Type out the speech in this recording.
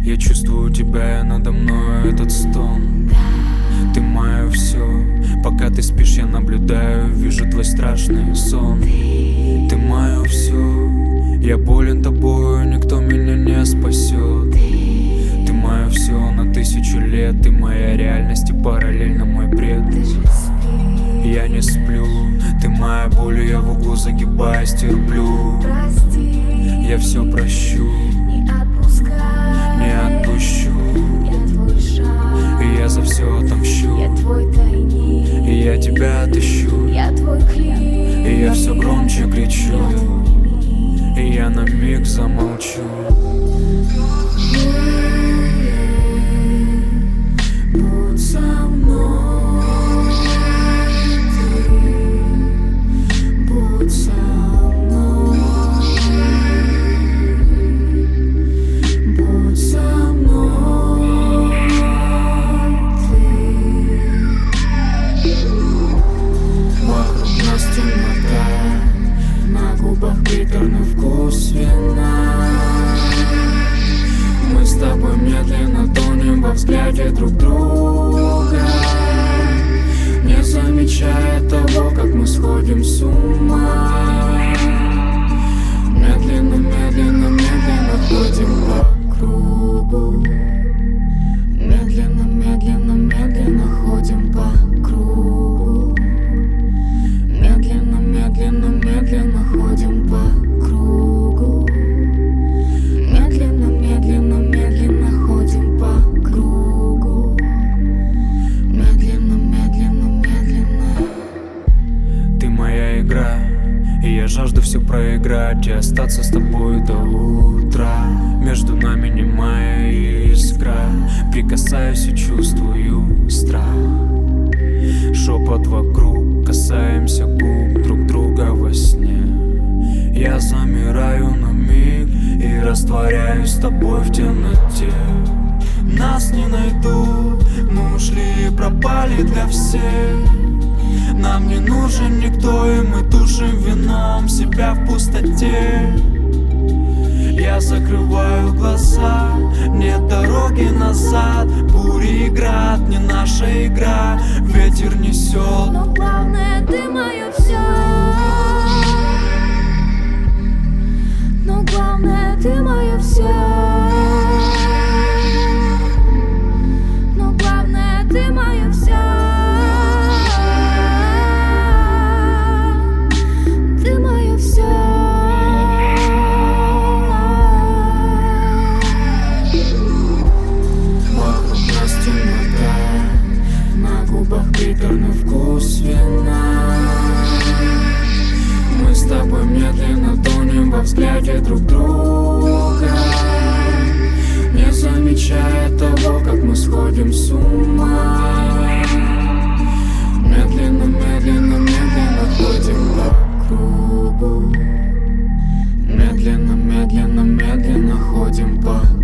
Я чувствую тебя, надо мной этот стон. Ты мое все. Пока ты спишь, я наблюдаю, вижу твой страшный сон. Ты мое все. Я болен тобою, никто меня не спасет. Ты мое все на 1000 лет. Ты моя реальность и параллельно мой бред. Я не сплю. Ты моя боль, я в углу загибаюсь, терплю. Я все прощу, не отпущу. И я за все отомщу. И я тебя отыщу. И я все громче кричу. И я на миг замолчу. Будь со мной, будь со мной, будь со мной ты. Вокруг нас темнота, на губах приторный вкус вина. Мы с тобой медленно тонем во взгляде друг друга, не замечая того, как мы сходим с ума. Медленно, медленно, медленно ходим по кругу. Медленно, медленно, медленно ходим по кругу. Медленно, медленно, медленно ходим по кругу. Медленно, медленно, медленно ходим по кругу. Медленно, медленно, медленно. Ты моя игра, и я жажду все проиграть и остаться с тобой до утра. Между нами немая искра, прикасаюсь и чувствую страх. Шепот вокруг, касаемся губ друг друга во сне. Я замираю на миг и растворяюсь с тобой в темноте. Нас не найдут, мы ушли и пропали для всех. Нам не нужен никто, и мы тушим вином себя в пустоте. Я закрываю глаза, нет дороги назад. Бури и град, не наша игра, ветер несет. Но главное, ты мое все. Но главное, ты мое все. Но главное, ты мое все. Ты мое все. Вокруг нас темнота, на губах приторный вкус вина. Мы с тобой медленно тонем во взгляде друг друга, не замечая того, как мы сходим с ума. Медленно, медленно, медленно ходим по кругу. Медленно, медленно, медленно ходим по